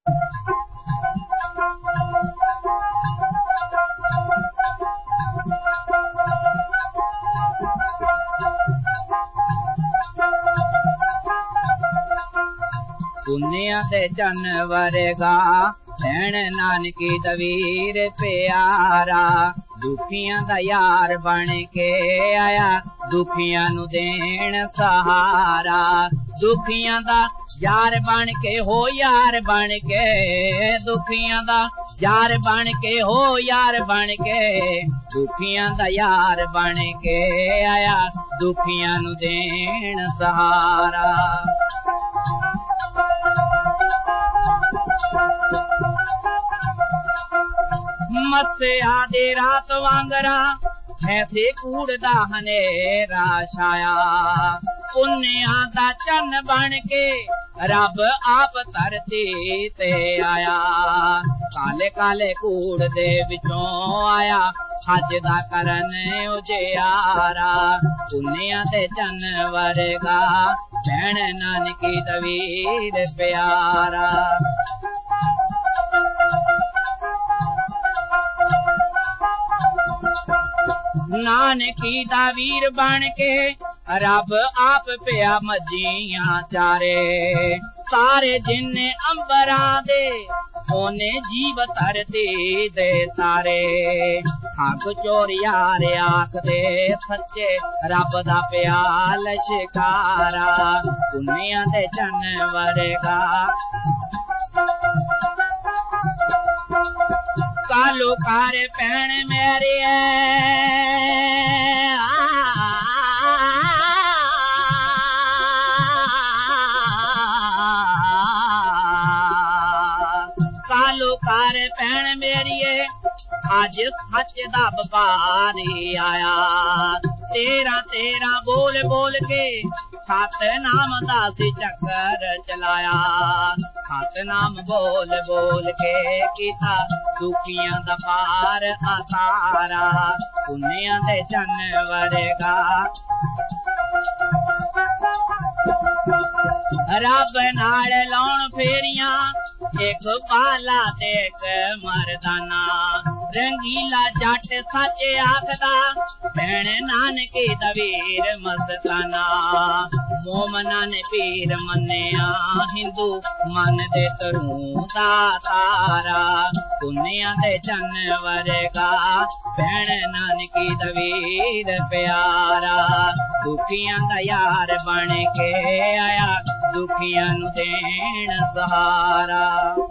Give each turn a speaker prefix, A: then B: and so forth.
A: पुनिया दे जानवर गा भैन नानकी दवीर प्यारा दुखियां दा यार बन के आया दुखियां नु देन सहारा दुखियां दा यार बन के हो यार बन के दुखियां दा यार बन के हो यार बन के दुखियां दा यार बन के आया दुखियां नु देन सहारा मत्थे आदे रात वांगरा ऐसे कूड़दा हनेरा छाया पुन्निया दा चन्न बन के रब आप धरती ते आया काले काले कूड़ दे विचों आया हज दा करन उजियारा पुन्निया दे चन्न वर्गा भैन नानकी दवीर प्यारा नानकी दा वीर बन के रब आप पिया मजियां चारे सारे जिन्ने अंबरा दे ओने जीव धरती दे तारे हक चोर यार आख दे सच्चे रब दा प्याल शिकारा दुनिया दे जानवर गा कालो कार भैन मेरी कालो कार भैन मेरी अज सच दा व्यापारी आया तेरा तेरा बोल बोल के सत नाम दा सी चक्कर चलाया सत नाम बोल बोल के किता दुखियां दा पार आसारा पुनिया दे जानवर गा रब नाल लाउण फेरियां एक बाला ते एक मरदाना रंगीला जट सच आखदा भैन नानकी दवीर मस्ताना मोमना ने पीर मन्निया हिंदू मन दे तरू दा तारा पुनिया दे जानवर गा भैन नानकी दवीर प्यारा दुखियां दा यार बन के आया दुखियां नु देन सहारा